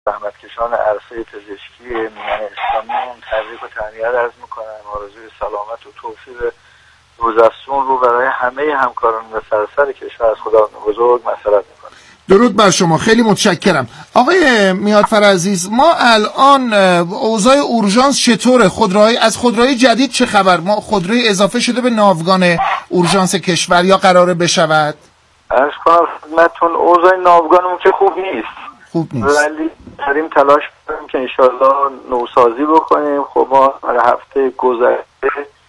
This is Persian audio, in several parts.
زحمتکشان عرصه پزشکی میهن اسلامی تبریک و تهنیت عرض میکنم. آرزوی سلامت و توفیق روزافزون رو برای همه همکاران و سراسر کشور از خداوند بزرگ مسئلت میکنم. درود بر شما، خیلی متشکرم. آقای میادفر عزیز، ما الان اوضاع اورژانس چطوره؟ از خودروهای جدید چه خبر؟ ما خودروی اضافه شده به ناوگان اورژانس کشور یا قراره بشود؟ عرض کنم خدمتتون اوضاع ناوگانمون که خوب نیست ولی داریم تلاش کنیم که انشالله نوسازی بکنیم. خب ما هفته گذشته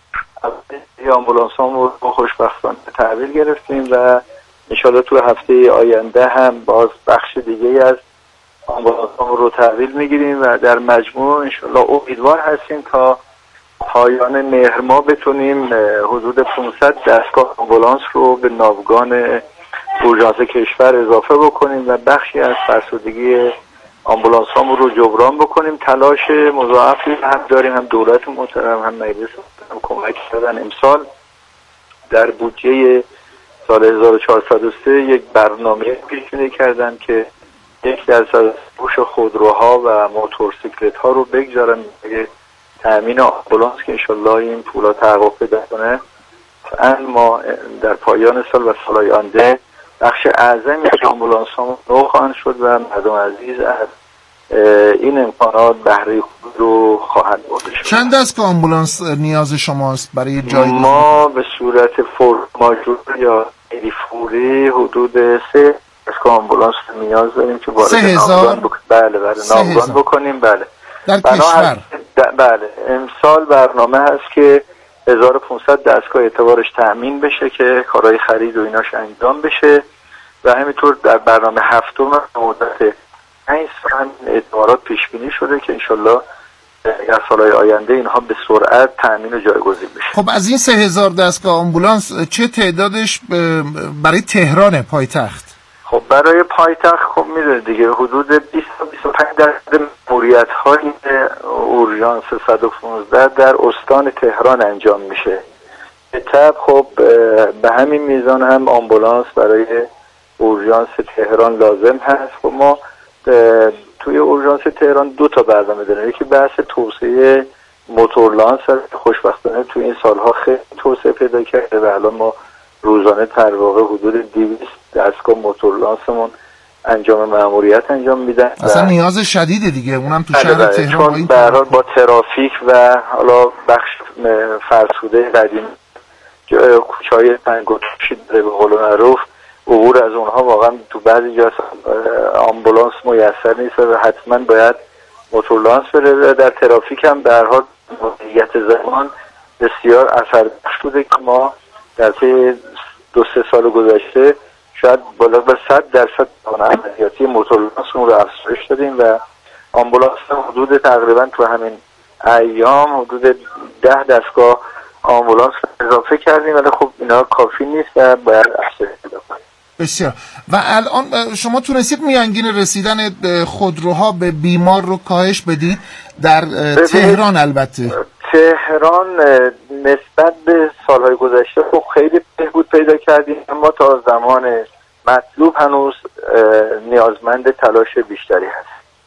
آمبولانس‌هامون رو خوشبختانه تحویل گرفتیم و انشالله تو هفته آینده هم باز بخش دیگه از آمبولانس‌هامون رو تحویل میگیریم و در مجموع انشالله امیدوار هستیم تا پایان مهر ماه بتونیم حدود 500 دستگاه آمبولانس رو به ناوگان اورژانس کشور اضافه بکنیم و بخشی از فرسودگی آمبولانس هامون رو جبران بکنیم. تلاش مضاعفی هم داریم، هم دولت محترم هم مجلس هم کمک کردن. امسال در بودجه سال 1403 یک برنامه پیش بینی کردن که 1% فروش خودروها و موتورسیکلت ها رو بگذارن برای تامین آمبولانس که انشالله این پولا تحقق پیدا کنه. ما در پایان سال و سالهای آینده بخش اعظمی از آمبولانس ها نو خواهند شد و مردم عزیز از این امکانات بهره خود رو خواهند برده شد. چند دستگاه آمبولانس نیاز شماست برای جایگزین؟ ما به صورت فور ماژور یا فوری حدود 3 دستگاه آمبولانس نیاز داریم که وارد ناوگان ناوگان بکنیم. بله در کشور. بله امسال برنامه هست که 1500 دستگاه اعتبارش تأمین بشه که کارهای خرید و ایناش انجام بشه و همینطور در برنامه هفتم مدت 5 سال اعتبارات پیش بینی شده که انشالله در سالهای آینده اینها به سرعت تأمین و جایگزین بشه. خب از این 3000 دستگاه آمبولانس چه تعدادش برای تهران پایتخت؟ خب برای پایتخت خب میدونید دیگه حدود 20-25% مأموریت‌های اورژانس 115 در استان تهران انجام میشه. به طب خب به همین میزان هم آمبولانس برای اورژانس تهران لازم هست. خب ما توی اورژانس تهران 2 تا برنامه داریم. یکی بحث توسعه موتورلانس خوشبختانه توی این سالها خیلی توسعه پیدا کرده و الان ما روزانه در واقع حدود 200 دستگاه موتورلانسمون انجام مأموریت انجام میدن. اصلا نیاز شدیده دیگه، اونم تو شهر تهران. چون به هر حال با ترافیک و حالا بخش فرسوده قدیم کوچه‌های تنگ و ترشی داره به قول معروف، عبور از اونها واقعا تو بعضی جا آمبولانس میسر نیست و حتما باید موتورلانس بره. در ترافیک هم به هر حال مدیریت زمان بسیار اثربخش بوده که ما در طی 2-3 سال گذشته شاید بالا به 100% عملیاتی موتورلانس رو افزایش دادیم و آمبولانس حدود تقریبا تو همین ایام حدود 10 دستگاه آمبولانس اضافه کردیم ولی خب اینا کافی نیست و باید افزایش پیدا کنیم. بسیار. و الان شما تونستید میانگین رسیدن خودروها به بیمار رو کاهش بدید در تهران؟ البته تهران نسبت به سالهای گذشته خب خیلی بهبود پیدا کردیم اما تا زمان مطلوب هنوز نیازمند تلاش بیشتری هست.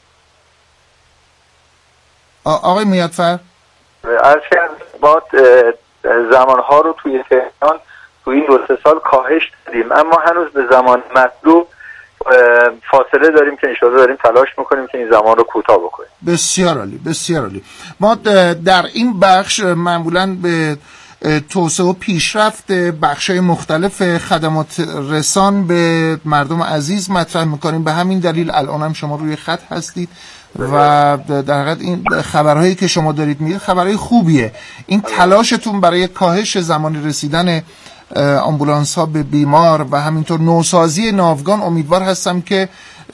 آقای میادفر ما زمانها رو توی تهران توی این 2-3 سال کاهش دادیم اما هنوز به زمان مطلوب فاصله داریم که انشاءالله داریم تلاش میکنیم که این زمان رو کوتاه بکنیم. بسیار عالی، بسیار عالی. ما در این بخش معمولاً به توسعه و پیشرفت بخش‌های مختلف خدمات رسان به مردم عزیز مطرح میکنیم. به همین دلیل الان هم شما روی خط هستید و در حقیقت این خبرهایی که شما دارید میگید خبرهای خوبیه. این تلاشتون برای کاهش زمان رسیدن آمبولانس ها به بیمار و همینطور نوسازی ناوگان امیدوار هستم که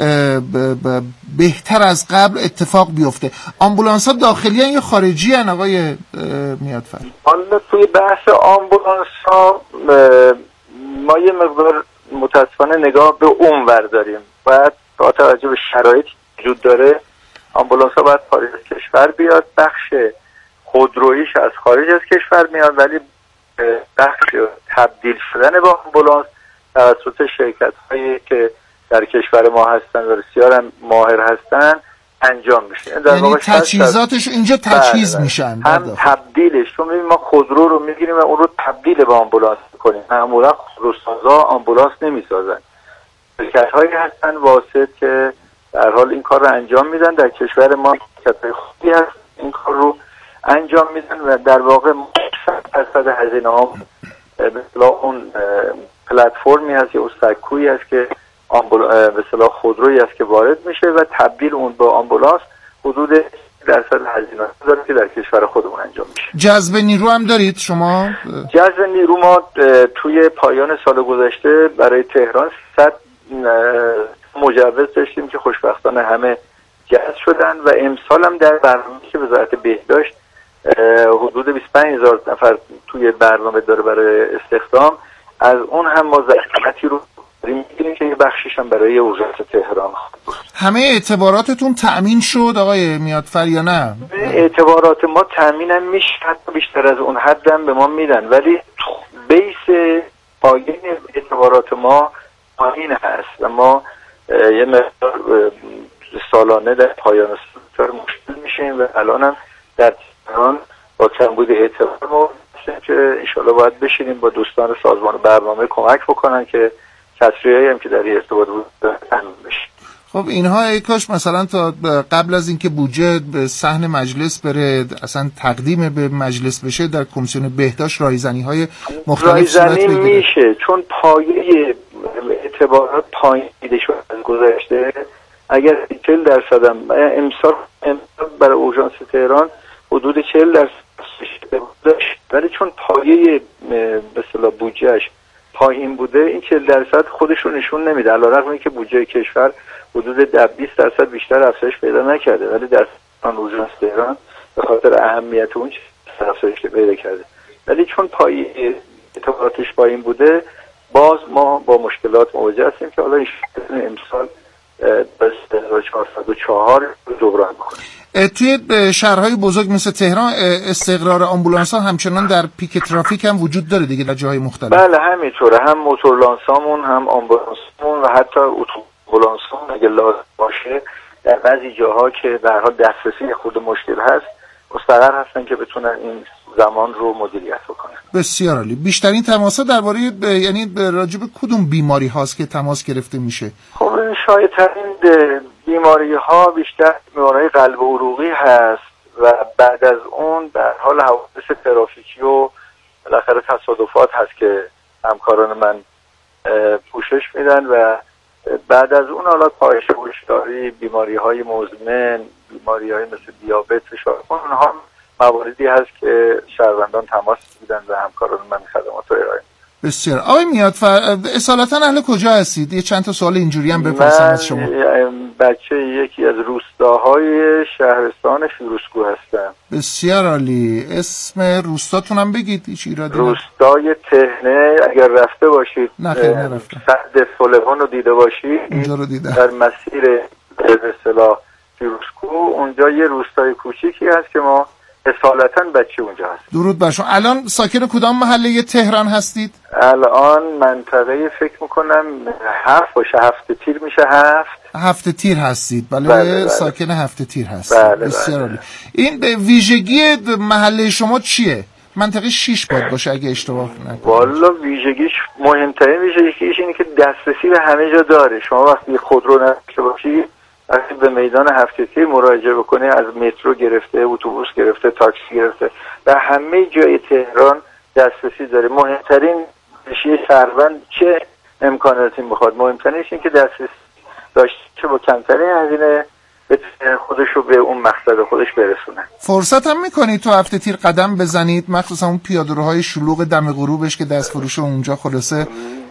بهتر از قبل اتفاق بیفته. آمبولانس ها داخلی هن یا خارجی هن آقای میادفر؟ حالا توی بحث آمبولانس ها ما یه مقدار متاسفانه نگاه به اون ور داریم. باید با توجه به شرایط وجود داره آمبولانس ها باید خارج از کشور بیاد. بخش خودرویش از خارج از کشور میاد ولی بخش تبدیل شدن با آمبولانس توسط شرکت هایی که در کشور ما هستن و بسیار هم ماهر هستن انجام میشه. یعنی تجهیزاتش اینجا تجهیز میشن، هم تبدیلش. چون ما خودرو رو میگیریم و اون رو تبدیل به آمبولانس کنیم. معمولا خودروسازا آمبولانس نمیسازن، شرکت‌هایی هستن واسط که در حال این کار رو انجام میدن. در کشور ما شرکت‌های خوبی هست این کار رو انجام میدن و در واقع 100% هزینه ها به اصطلاح اون پلتفرمی هست یا سکویی هست که به اصطلاح خودرویی است که وارد میشه و تبدیل اون به آمبولانس حدود درصد هزینه داره که در کشور خودمون انجام میشه. جذب نیرو هم دارید شما؟ جذب نیرو ما توی پایان سال گذشته برای تهران 300 مجوز داشتیم که خوشبختانه همه جذب شدن و امسال هم در برنامه که وزارت بهداشت حدود 25,000 نفر توی برنامه داره برای استخدام، از اون هم ما زحمتی رو می‌گیریم که یه بخشش هم برای اورژانس تهران. همه اعتباراتتون تأمین شد آقای میادفر یا نه؟ اعتبارات ما تأمین هم میشه، حتی بیشتر از اون حد هم به ما میدن، ولی بیس پایین اعتبارات ما پایین هست و ما یه مقدار سالانه در پایان سال مشکل میشیم و الان هم در تهران با کمبود اعتبار ما که انشالله باید بشینیم با دوستان سازمان برنامه کمک بکنن که کسریایی هم که در ارتباط بود تامین بشه. خب اینها ای کاش مثلا تا قبل از اینکه بودجه به صحن مجلس بره اصلا تقدیم به مجلس بشه در کمیسیون بهداشت رایزنی‌های مختلف صورت بگیره. میشه چون پایه اعتبارات پایین دیده شد از گذشته. اگر 40% هم امسال برای اورژانس تهران حدود 40% داشت، ولی چون پایه به اصطلاح بودجهش پایین بوده این 40% خودش رو نشون نمیده، علیرغم اینکه بودجه کشور حدود 20% بیشتر افزایش پیدا نکرده، ولی در اورژانس تهران به خاطر اهمیت اون افزایش پیدا کرده. ولی چون پایه اعتباراتش پایین بوده باز ما با مشکلات مواجه هستیم که حالا این امسال بس 1404 جبران بکنیم. توی شهرهای بزرگ مثل تهران استقرار آمبولانس ها همچنان در پیک ترافیک هم وجود داره دیگه در جاهای مختلف؟ بله همینطوره، هم موتورلانسامون هم آمبولانسمون و حتی اتوبولانسمون اگه لازم باشه در بعضی جاها که در حال دسترسی خود مشکل هست مستقر هستن که بتونن این زمان رو مدیریت بکنن. بسیار عالی. بیشترین تماسا درباره یعنی راجع به کدوم بیماری هاست که تماس گرفته میشه؟ خب شایع‌ترین بیماری ها بیشتر بیماری قلب و عروقی هست و بعد از اون در حال حوادث ترافیکی و بالاخره تصادفات هست که همکاران من پوشش میدن و بعد از اون حالا کاهش هوشیاری، بیماری های مزمن، بیماری های مثل دیابت، فشار خون، اونها مواردی هست که شهروندان تماس میدن و همکاران من خدمات رو ارائه. بسیار. آقای میادفر اصالتا اهل کجا هستید؟ یه چند تا سوال اینجوری هم بپرسم از شما. بچه یکی از روستاهای شهرستان فیروزکوه هستم. بسیار عالی. اسم روستاتون هم بگید. هیچ ایرادی روستای تهنه. اگر رفته باشید نه خیلی نرفتم. سد سلیمان رو دیده باشید اونجا رو دیدم. در مسیر به اصطلاح فیروزکوه اونجا یه روستای کوچیکی هست که ما اصالتا بچه اونجا هست. درود بر شما. الان ساکن کدام محله تهران هستید؟ الان منطقه فکر میکنم 7 باشه، 7 تیر میشه. 7 تیر هستید. بله, بله. ساکن 7 تیر هستید. بله بسیار عالی. بله. این ویژگی محله شما چیه؟ منطقه 6 باید باشه اگه اشتباه نکنم. والا ویژگیش مهمترین ویژگیش اینه که دسترسی به همه جا داره. شما وقتی خودرو نداشته باشی وقتی به میدان 7 تیر مراجعه بکنی از مترو گرفته، اتوبوس گرفته، تاکسی گرفته و همه جای تهران دسترسی داره. مهمترین نشیه شهروند چه امکاناتی میخواد؟ مهمترینش این که دسترسی داشته با کمترین هزینه خودش رو به اون مقصد خودش برسونه. فرصت هم میکنید تو 7 تیر قدم بزنید، مخصوصا اون پیاده‌روهای شلوغ دم غروبش که دستفروش اونجا خلاصه؟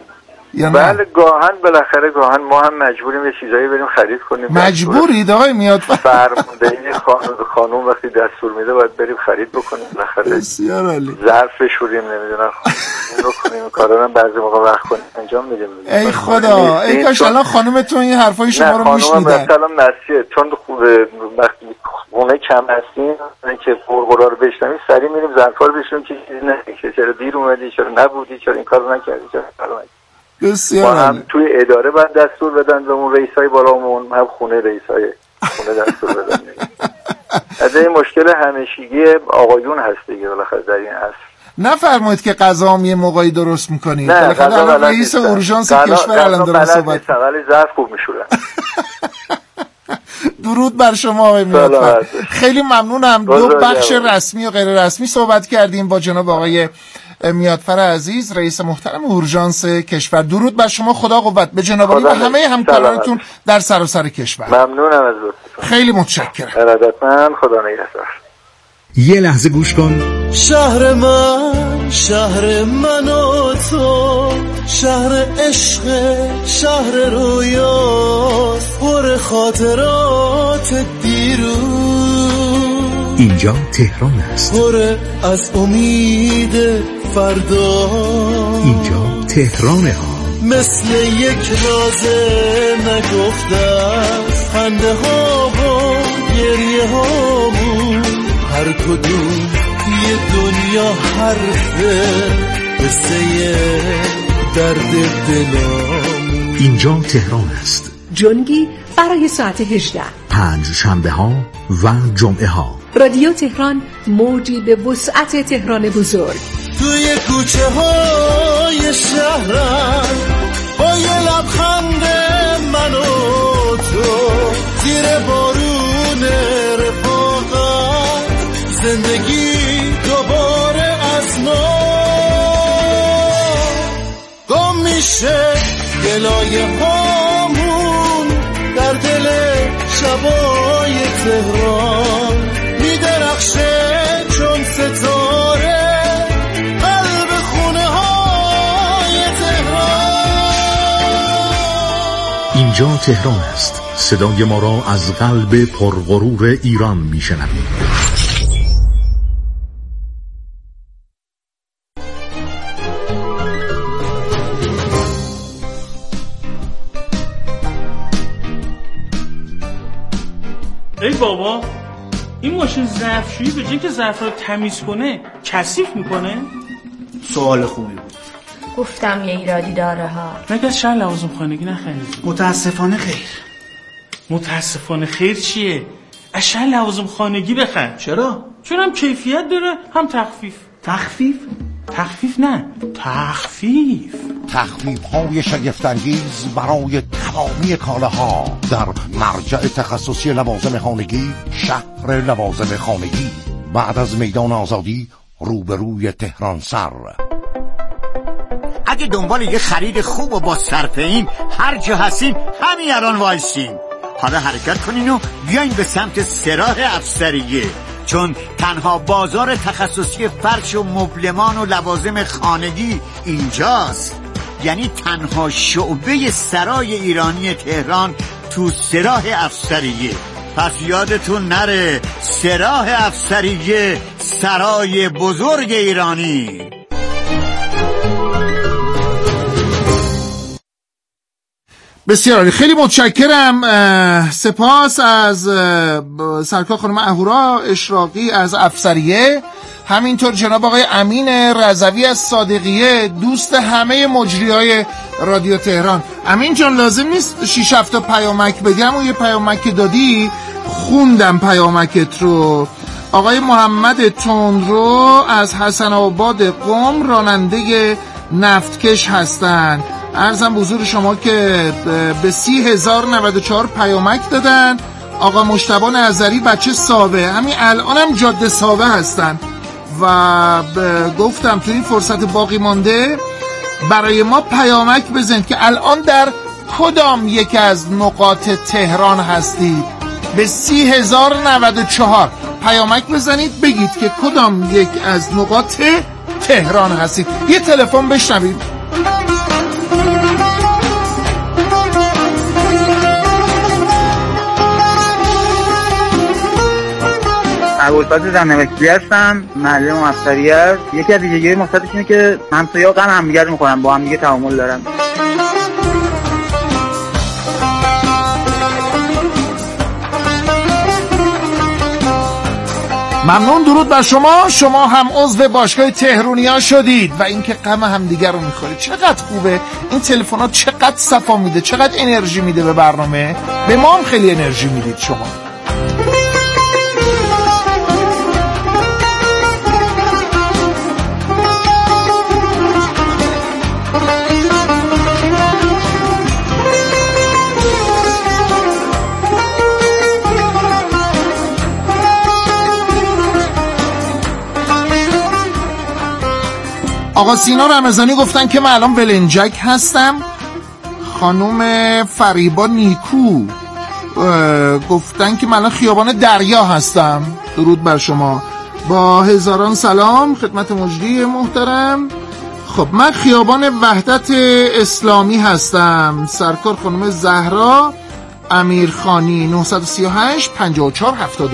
بله گاهن ما هم مجبوریم یه چیزایی بریم خرید کنیم. مجبورید آقای میادفر؟ فرمانده خانوم وقتی دستور میده باید بریم خرید بکنیم بالاخره. بسیار عالی. ظرف بشوریم نمیدونم رو کنیم کارا هم بعضی موقع وقت کنیم انجام میدیم. ای خدا ای کاش الان خانومتون این حرفای شما رو میشنیدن. نه خانومم مثلا مسیه چون خوبه وقتی خونه کم هستیم که قرقرا رو بشنویم سریع میریم ظرفا رو بشوریم که چیزی نه چرا دیر اومدی، چرا نبودی، چرا این کارو نکردی، چرا کارو نکردی. بسیار هم توی اداره باید دستور بدن به اون رئیسای بالامون، هم خونه رئیسای خونه دستور بدن. از این مشکل همیشگی آقایون هست دیگه بالاخره در این عصر. نفرمایید که غذا هم یه موقعی درست میکنید. نه غذا رئیس اورژانس کشور الان داره صحبت ولی ظرف خوب میشورن. درود بر شما آقای میرفت. خیلی ممنونم. دو بخش رسمی و غیر رسمی صحبت کردیم با جناب آقای میادفر عزیز رئیس محترم اورژانس کشور. درود بر شما، خدا قوت به جناب عالی و همه همکارانتون در سراسر کشور. ممنونم از لطفتون. خیلی متشکرم. ارادتمند. خدا نگهدار. یه لحظه گوش کن. شهر من و تو، شهر عشق، شهر رویاست، پر خاطرات دیروز. اینجا تهران است. پر از امید فردا. اینجا تهرانه ها. مثل یک راز نگفته است، خنده ها و گریه هامون، هر کدوم یه دنیا حرفه، قصه درد دلام. اینجا تهران است. جنگی برای ساعت 18 5 شنبه ها و جمعه ها. رادیو تهران موجی به وسعت تهران بزرگ. توی کوچه های شهرم با یه لبخند من و تو، زیر بارون رفاقت زندگی دوباره از نو گم میشه. گلایه هامون در دل شبای تهران میدرخشه چون ستاره قلب خونه های تهران. اینجا تهران است. صدای ما را از قلب پرغرور ایران میشنوید. ای بابا، این ماشین ظرفشویی به جای که ظرف رو تمیز کنه کثیف میکنه؟ سوال خوبی بود. گفتم یه ایرادی داره ها. مگه از شهر لوازم خانگی نخریدی؟ متاسفانه خیر. متاسفانه خیر چیه؟ از شهر لوازم خانگی بخر. چرا؟ چون هم کیفیت داره هم تخفیف. تخفیف؟ تخفیف نه، تخفیف. تخفیف‌های شگفت‌انگیز برای تمامی کالاها در مرجع تخصصی لوازم خانگی، شهر لوازم خانگی، بعد از میدان آزادی روبروی تهران سر. اگه دنبال یه خرید خوب و با صرفه‌این هر جا هستین همین الان وایسین. حالا حرکت کنین و بیاین به سمت سراح افسریه، چون تنها بازار تخصصی فرش و مبلمان و لوازم خانگی اینجاست. یعنی تنها شعبه سرای ایرانی تهران تو سراح افسریه. پس یادتون نره، سراح افسریه، سرای بزرگ ایرانی. بسیار عالی، خیلی متشکرم. سپاس از سرکار خانم اهورا اشراقی از افسریه، همینطور جناب آقای امین رضوی از صادقیه، دوست همه مجریای رادیو تهران. امین جان لازم نیست 6-7 پیامک بدی، همون یه پیامک دادی خوندم پیامکت رو. آقای محمد تندرو از حسن آباد قم راننده نفتکش هستند. عرضم حضور شما که به 30,094 پیامک دادن. آقا مجتبی نظری بچه ساوه، همین الانم جاده ساوه هستن و گفتم تو این فرصت باقی مانده برای ما پیامک بزنید که الان در کدام یک از نقاط تهران هستید. به 30,094 پیامک بزنید بگید که کدام یک از نقاط تهران هستید. یه تلفن بشنوید. ابوالفضل زنبکی هستم، معلم افسریه است. یکی از ویژگی‌های مثبتش اینه که همسایه‌ها غم همدیگه رو می‌خورن، با هم دیگه تعامل دارن. ممنون. درود بر شما. شما هم عضو باشگاه تهرونیا شدید و اینکه غم همدیگر رو میخورید. چقدر خوبه این تلفنات، چقدر صفا میده، چقدر انرژی میده به برنامه. به ما هم خیلی انرژی میدید شما. آقا سینا رمضانی گفتن که من الان ولنجک هستم. خانوم فریبا نیکو گفتن که من الان خیابان دریا هستم. درود بر شما. با هزاران سلام خدمت مجری محترم. خب من خیابان وحدت اسلامی هستم. سرکار خانم زهرا امیرخانی 938 54 72.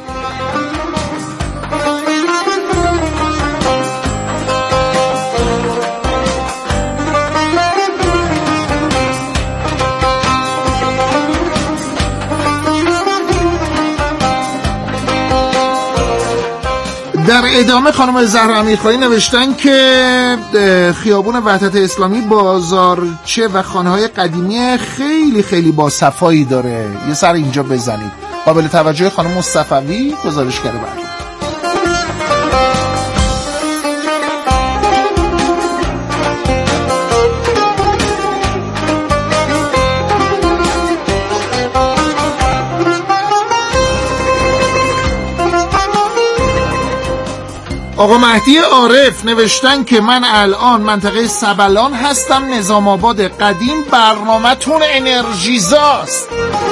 در ادامه خانم زهرا امیرخانی نوشتن که خیابون وحدت اسلامی بازارچه و خانه‌های قدیمی خیلی خیلی با صفایی داره. یه سر اینجا بزنید. قابل توجه خانم مصطفی گزارشگر برنامه. آقا مهدی عارف نوشتن که من الان منطقه سبلان هستم، نظام آباد قدیم. برنامه‌تون انرژیزاست.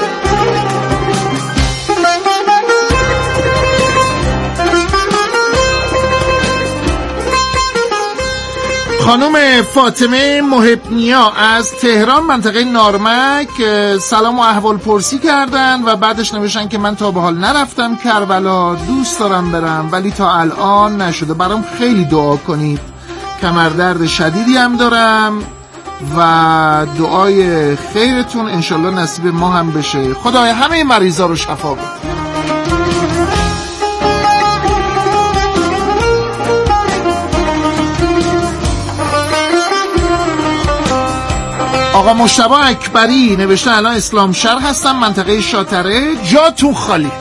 خانم فاطمه محبنیا از تهران منطقه نارمک سلام و احوال پرسی کردن و بعدش نوشتن که من تا به حال نرفتم کربلا، دوست دارم برم ولی تا الان نشده. برام خیلی دعا کنید. کمردرد شدیدی هم دارم و دعای خیرتون انشالله نصیب ما هم بشه. خدای همه مریضا رو شفا بده. آقا مجتبی اکبری نوشته الان اسلام شهر هستم منطقه شاتره، جاتون خالی.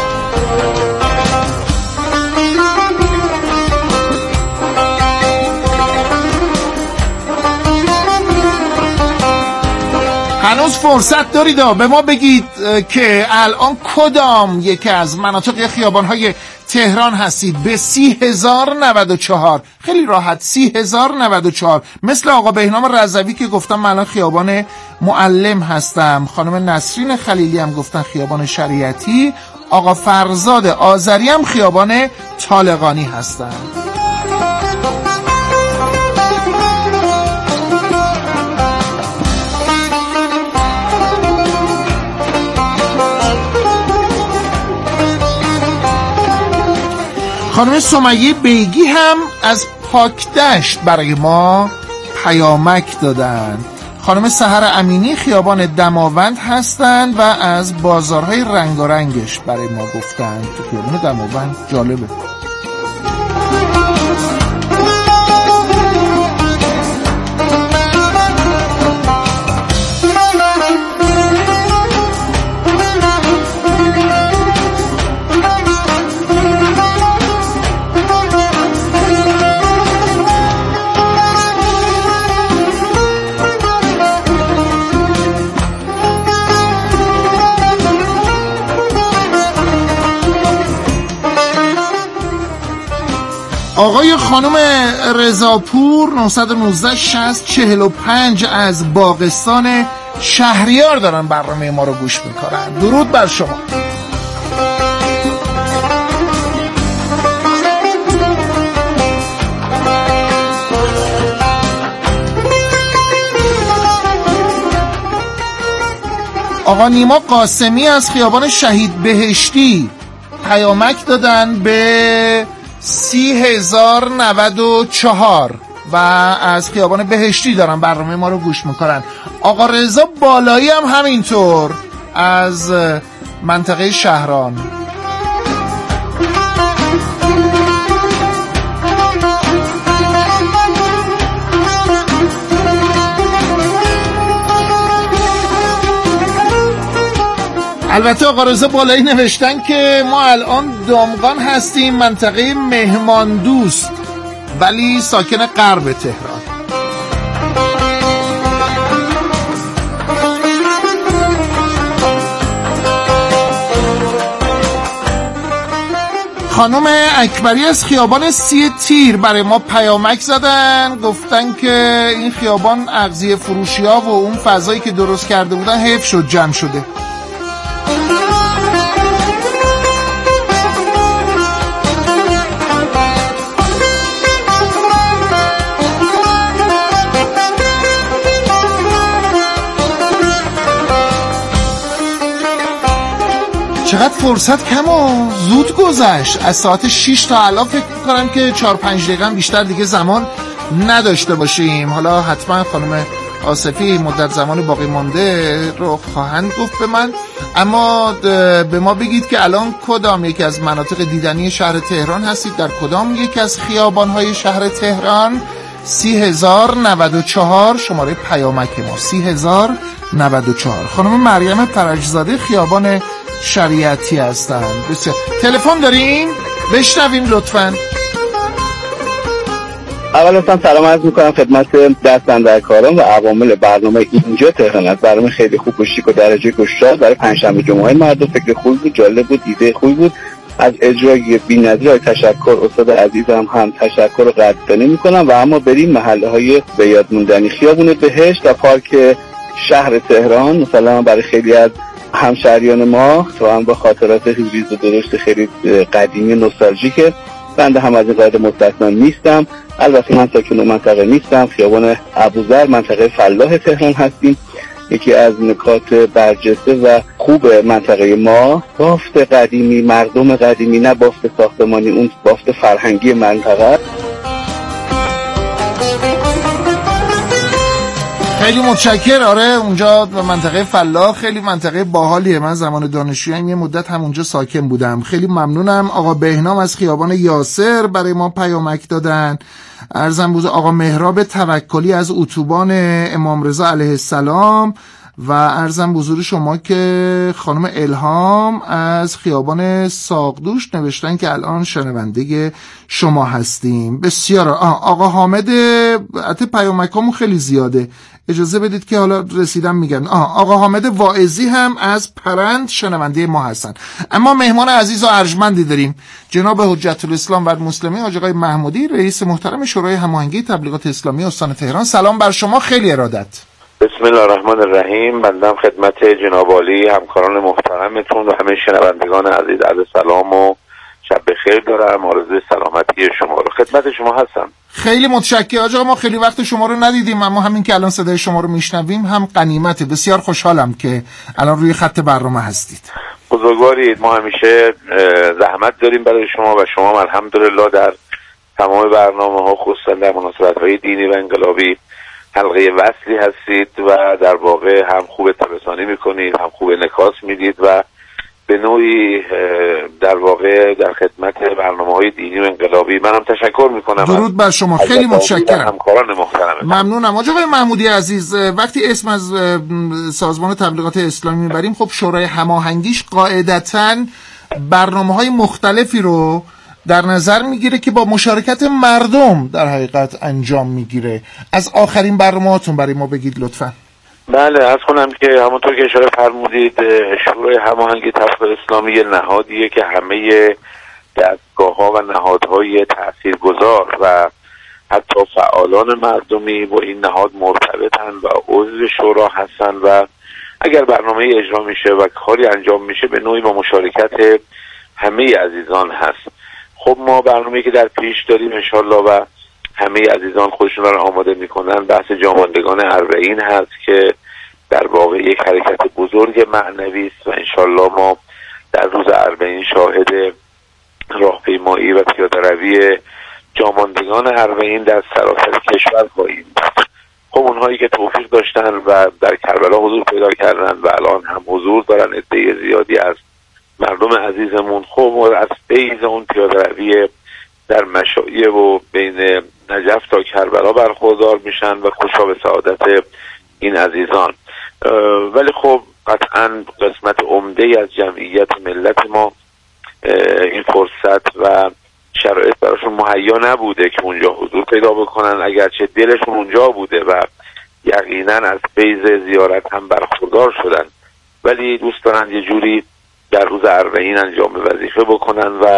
هنوز فرصت دارید به ما بگید که الان کدام یکی از مناطق خیابان‌های تهران هستید به 30,094. خیلی راحت 30,094. مثل آقا بهنام رضوی که گفتم من الان خیابان معلم هستم. خانم نسرین خلیلی هم گفتن خیابان شریعتی. آقا فرزاد آذری هم خیابان طالقانی هستن. خانم سمیه بیگی هم از پاکدشت برای ما پیامک دادن. خانم سحر امینی خیابان دماوند هستند و از بازارهای رنگارنگش برای ما گفتن. تو خیابان دماوند جالبه. آقای خانم رضاپور 919 60 45 از باغستان شهریار دارن برنامه ما رو گوش میکنن. درود بر شما. آقا نیما قاسمی از خیابان شهید بهشتی پیامک دادن به 30,094 و از خیابان بهشتی دارن برنامه ما رو گوش میکنن. آقا رضا بالایی هم همینطور از منطقه شهران. البته آقا رضا بالایی نوشتن که ما الان دامغان هستیم، منطقه مهمان دوست، ولی ساکن غرب تهران. خانم اکبری از خیابان 30 تیر برای ما پیامک زدن، گفتن که این خیابان اغذیه فروشی ها و اون فضایی که درست کرده بودن حیف شد جمع شده. چقدر فرصت کم و زود گذشت. از ساعت 6 تا الان فکر میکنم که 4-5 دقیقه بیشتر دیگه زمان نداشته باشیم. حالا حتما خانم آصفی مدت زمان باقی مانده رو خواهند گفت به من، اما به ما بگید که الان کدام یکی از مناطق دیدنی شهر تهران هستید، در کدام یکی از خیابان‌های شهر تهران. 30,094 شماره پیامک ما 30,094. خانم مریم فرجزاده خیابان شریعتی هستند. بسیار. تلفن داریم؟ بشنویم لطفاً. اول اصلا سلام عرض میکنم خدمت دست‌اندرکاران و عوامل برنامه اینجا تهران است. برنامه خیلی خوب و شیک و درجه گشاد برای پنجشنبه جمعه مردم. فکر خوبی بود، جالب بود، ایده خوبی بود. از اجرای بی‌نظیر تشکر استاد عزیزم هم تشکر و قدردانی میکنم. و اما بریم محله های به یاد موندنی، خیابون بهشت و پارک شهر تهران. مثلا برای خیلی از همشهریان ما تو هم با خاطرات ریز و درشت خیلی قدیمی نوستالژیکه. بنده هم از این قاعده مستثنا نیستم. البته من ساکن منطقه نیستم. خیابان ابوذر منطقه فلاح تهران هستیم. یکی از نکات برجسته و خوب منطقه ما بافت قدیمی، مردم قدیمی، نه بافت ساختمانی، اون بافت فرهنگی منطقه. خیلی متشکر. آره اونجا به منطقه فلاح خیلی منطقه باحالیه. من زمان دانشجویی یه مدت هم اونجا ساکن بودم. خیلی ممنونم. آقا بهنام از خیابان یاسر برای ما پیامک دادن. عرضم بوده آقا مهراب توکلی از اتوبان امام رضا علیه السلام و عرضم بزرگ شما که خانم الهام از خیابان ساقدوش نوشتن که الان شنونده شما هستیم. بسیار. آقا حامد حتی پیامکامون خیلی زیاده، اجازه بدید که حالا رسیدم میگن. آقا حامد واعظی هم از پرند شنونده ما هستن. اما مهمان عزیز و ارجمندی داریم، جناب حجت الاسلام و المسلمین حاج آقای محمودی، رئیس محترم شورای هماهنگی تبلیغات اسلامی استان تهران. سلام بر شما، خیلی ارادت. بسم الله الرحمن الرحیم. بنده خدمت جناب عالی همکاران محترمتون و همه شنوندگان عزیز عرض سلام و شب بخیر دارم. آرزوی سلامتی شما رو خدمت شما هستم. خیلی متشکرم آقا. ما خیلی وقت شما رو ندیدیم، اما همین که الان صدای شما رو میشنویم هم غنیمته. بسیار خوشحالم که الان روی خط برنامه هستید. بزرگوارید. ما همیشه زحمت داریم برای شما و شما الحمدلله در تمام برنامه‌ها خصوصا در مناسبت‌های دینی و انقلابی حلقه وصلی هستید و در واقع هم خوب تبسانی میکنید، هم خوب انعکاس میدید و به نوعی در واقع در خدمت برنامه‌های دینی و انقلابی. منم تشکر میکنم. درود بر شما، خیلی متشکرم. همکاران محترم ممنونم. آقای محمودی عزیز، وقتی اسم از سازمان تبلیغات اسلامی میبریم، خب شورای هماهنگیش قاعدتاً برنامه‌های مختلفی رو در نظر میگیره که با مشارکت مردم در حقیقت انجام میگیره. از آخرین برنامه‌هاتون برای ما بگید لطفاً. بله، عرض کنم که همونطور که اشاره فرمودید شورای هماهنگی تبلیغات اسلامی نهادیه که همه دستگاه‌ها و نهادهای تاثیرگذار و حتی فعالان مردمی با این نهاد مرتبطن و عضو شورا هستن و اگر برنامه اجرا میشه و کاری انجام میشه به نوعی با مشارکت همه عزیزان هست. خب ما برنامه‌ای که در پیش داریم انشالله و همه عزیزان خودشون رو آماده میکنن بحث جاماندگان اربعین هست که در واقع یک حرکت بزرگ معنوی است و انشالله ما در روز اربعین شاهد راهپیمایی و پیاده‌روی جاماندگان اربعین در سراسر کشور خواهیم. خب اونهایی که توفیق داشتن و در کربلا حضور پیدا کردن و الان هم حضور دارن عده زیادی از مردم عزیزمون خب از فیض اون پیاده روی در مشایع و بین نجف تا کربلا برخوردار میشن و خوشا به سعادت این عزیزان. ولی خب قطعا قسمت عمده از جمعیت ملت ما این فرصت و شرایط براشون مهیا نبوده که اونجا حضور پیدا بکنن، اگرچه دلشون اونجا بوده و یقینا از فیض زیارت هم برخوردار شدن، ولی دوست دارن یه جوری در روز اربعین انجام وظیفه بکنن و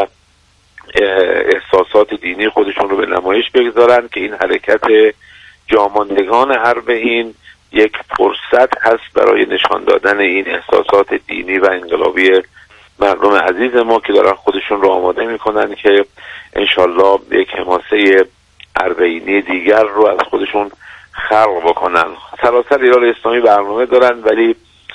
احساسات دینی خودشون رو به نمایش بگذارن که این حرکت جاماندگان اربعین یک فرصت هست برای نشان دادن این احساسات دینی و انقلابی مردم عزیز ما که دارن خودشون رو آماده میکنن که انشالله یک حماسه اربعینی دیگر رو از خودشون خلق بکنن. سراسر ایران اسلامی برنامه دارن، ولی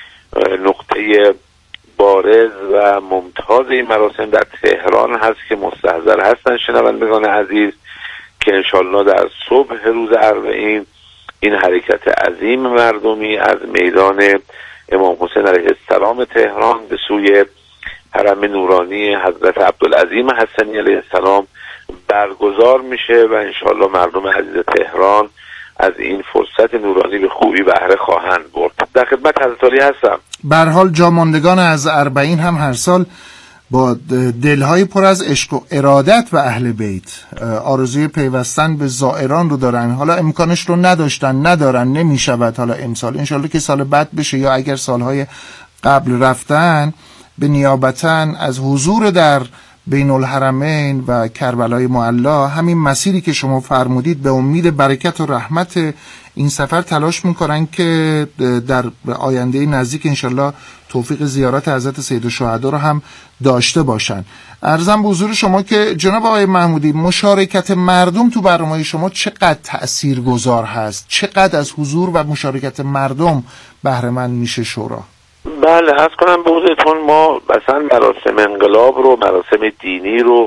نقطه بارز و ممتاز این مراسم در تهران هست که مستحضر هستن شنوندگان عزیز که انشالله در صبح روز اربعین این حرکت عظیم مردمی از میدان امام حسین علیه السلام تهران به سوی حرم نورانی حضرت عبدالعظیم حسنی علیه السلام برگزار میشه و انشالله مردم عزیز تهران از این فرصت نورانی به خوبی بهره خواهند برد. در خدمت حضرت علی هستم. به هر حال جاماندگان از اربعین هم هر سال با دلهای پر از عشق و ارادت و اهل بیت آرزوی پیوستن به زائران رو دارن. حالا امکانش رو ندارن نمیشود حالا امسال، انشالله که سال بعد بشه، یا اگر سالهای قبل رفتن به نیابتاً از حضور در بین الحرمین و کربلای معلا همین مسیری که شما فرمودید به امید برکت و رحمت این سفر تلاش میکنن که در آینده نزدیک انشالله توفیق زیارت حضرت سید الشهدا رو هم داشته باشن. عرضم به حضور شما که جناب آقای محمودی مشارکت مردم تو برنامه شما چقدر تأثیرگذار هست؟ چقدر از حضور و مشارکت مردم بهره مند میشه شورا؟ بله، عرض کنم به حضورتون ما مثلا مراسم انقلاب رو، مراسم دینی رو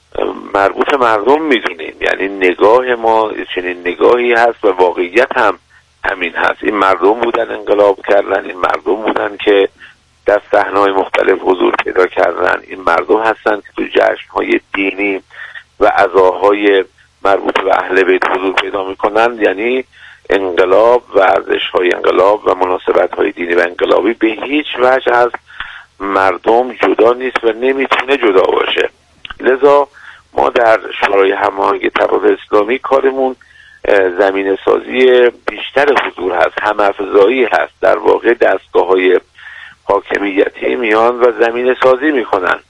مربوط مردم میدونیم، یعنی نگاه ما چنین نگاهی هست و واقعیت هم همین هست. این مردم بودن انقلاب کردن، این مردم بودن که در صحنه‌های مختلف حضور پیدا کردن، این مردم هستن که تو جشن‌های دینی و عزاهای مربوط به اهل بیت حضور پیدا میکنن. یعنی انقلاب و ارزش‌های انقلاب و مناسبت‌های دینی و انقلابی به هیچ وجه از مردم جدا نیست و نمیتونه جدا باشه. لذا ما در شورای هماهنگی تبعیض اسلامی کارمون زمینه سازی بیشتر حضور هست، هم‌افزایی هست. در واقع دستگاه‌های حاکمیتی میان و زمینه سازی میکنن،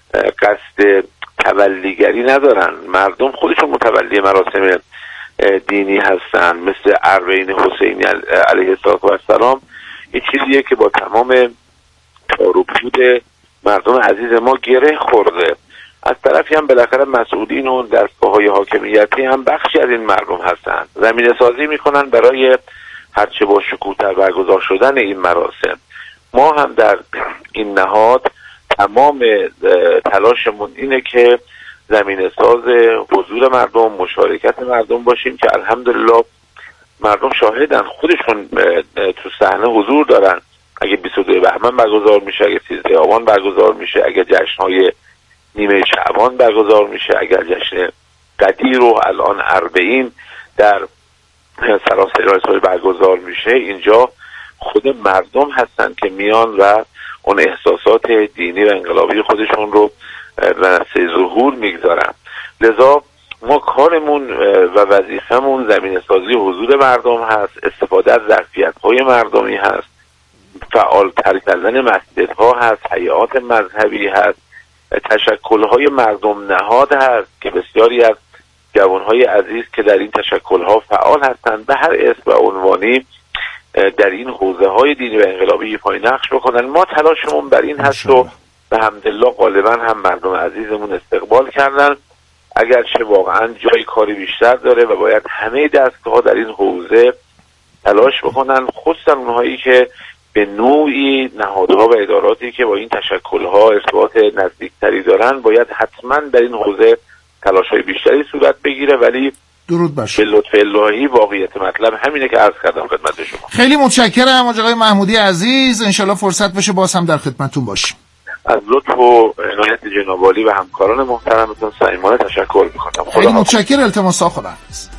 قصد تولیگری ندارن. مردم خودشون متولی مراسم دینی هستن، مثل اربعین حسینی علیه السلام. این چیزیه که با تمام تار و پود مردم عزیز ما گره خورده. از طرفی هم بالاخره مسئولین و دستگاه‌های حاکمیتی هم بخشی از این مردم هستن، زمینه سازی میکنن برای هرچه با شکوه‌تر برگزار شدن این مراسم. ما هم در این نهاد تمام تلاشمون اینه که زمینه ساز حضور مردم، مشارکت مردم باشیم که الحمدلله مردم شاهدن، خودشون تو صحنه حضور دارن. اگه 22 بهمن برگزار میشه، اگه 13 آبان برگزار میشه، اگه جشن‌های نیمه شعبان برگزار میشه، اگر جشن قدیر و الان اربعین در سراسر اسلامی برگزار میشه، اینجا خود مردم هستن که میان و اون احساسات دینی و انقلابی خودشون رو رنسه ظهور میگذارن. لذا ما کارمون و وظیفمون زمینه سازی حضور مردم هست، استفاده از ظرفیت‌های مردمی هست، فعال‌تر کردن مسجدها هست، هیئات مذهبی هست، تشکل‌های مردم نهاد هست که بسیاری از جوان‌های عزیز که در این تشکل‌ها فعال هستند به هر اسم و عنوانی در این حوزه‌های دینی و انقلابی ایفای نقش بکنن. ما تلاشمون بر این هست و به حمدالله غالبا هم مردم عزیزمون استقبال کردن، اگرچه واقعا جای کاری بیشتر داره و باید همه دستگاه‌ها در این حوزه تلاش بکنن، خصوصا اونهایی که به نوعی نهادها و اداراتی که با این تشکل‌ها ارتباط نزدیکتری دارن باید حتما در این حوزه تلاش‌های بیشتری صورت بگیره. ولی درود باشه. به لطف الهی واقعیت مطلب همینه که عرض کردم خدمت شما. خیلی متشکرم آقای محمودی عزیز، انشالله فرصت بشه باز هم در خدمتتون باشیم. از لطف و عنایت جناب عالی و همکاران محترمتون صمیمانه تشکر میکنم. خیلی متشکرم. التماس خداحافظ.